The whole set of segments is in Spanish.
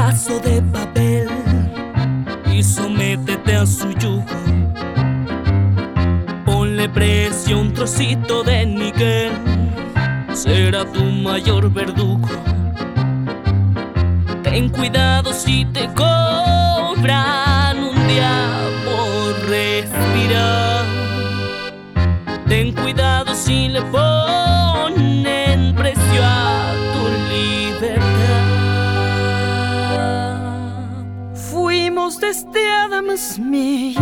pedazo de papel y sométete a su yugo. Ponle precio un trocito de níquel, será tu mayor verdugo. Ten cuidado si te cobran un día por respirar. Ten cuidado si le ponen precio a tu libertad. Fuimos desde Adam Smith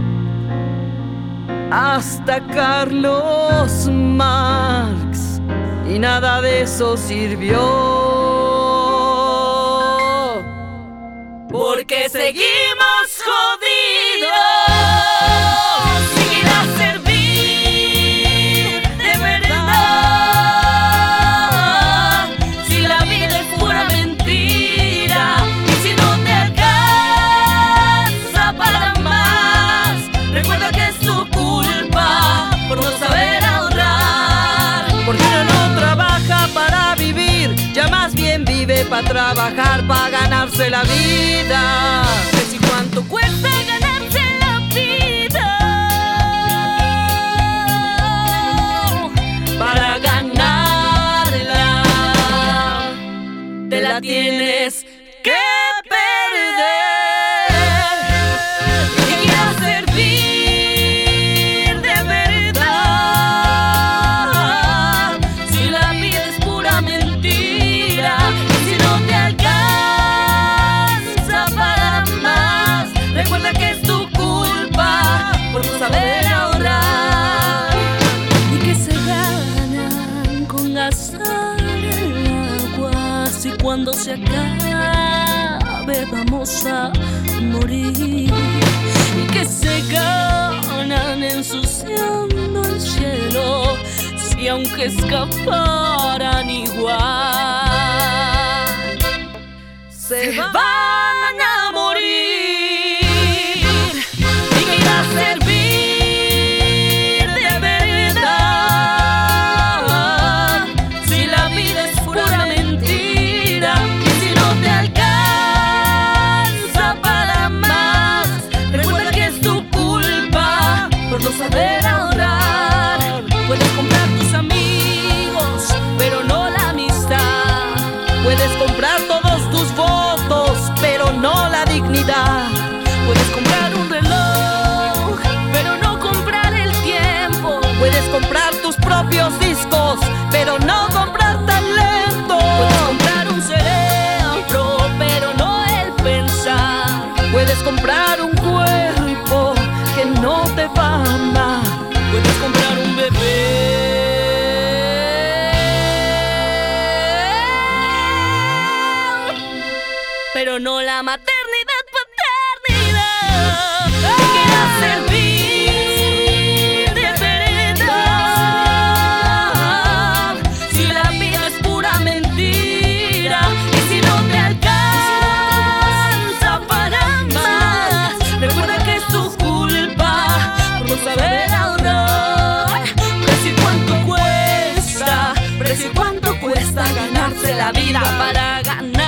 hasta Carlos Marx y nada de eso sirvió. Porque seguimos jodidos. Si quieras servir de verdad, si la vida es pura mentira y si no te alcanza para más, recuerda que es tu culpa por no saber ahorrar. Porque uno no trabaja para vivir, ya más bien vive para trabajar, para ganarse la vida. ¿Y cuánto cuesta ganarse la vida? Para ganarla te la tienes que perder. Si quieres servir de verdad, si la vida es pura mentira y si no te alcanza para más, recuerda que es tu culpa por no saber ahorrar. Y que se ganan con gastar el agua, si cuando se acabe vamos a morir. Y que se ganan ensuciando el cielo, si aunque escaparan igual se van a morir. Y que irá a servir de verdad, si la vida es pura mentira y si no te alcanza para más, recuerda que es tu culpa por no saber ahorrar. Puedes comprar tus amigos, pero no la amistad. Puedes comprar todos tus votos, pero no la dignidad. Puedes comprar un reloj, pero no comprar el tiempo. Puedes comprar tus propios discos, pero no comprar talento. Puedes comprar un cerebro, pero no el pensar. Puedes comprar un cuerpo que no te va a amar. Puedes comprar un bebé, pero no la maternidad, paternidad. Si quieres servir de verdad, si la vida es pura mentira y si no te alcanza para más, recuerda que es tu culpa por no saber ahorrar. Precio cuánto cuesta ganarse la vida para ganar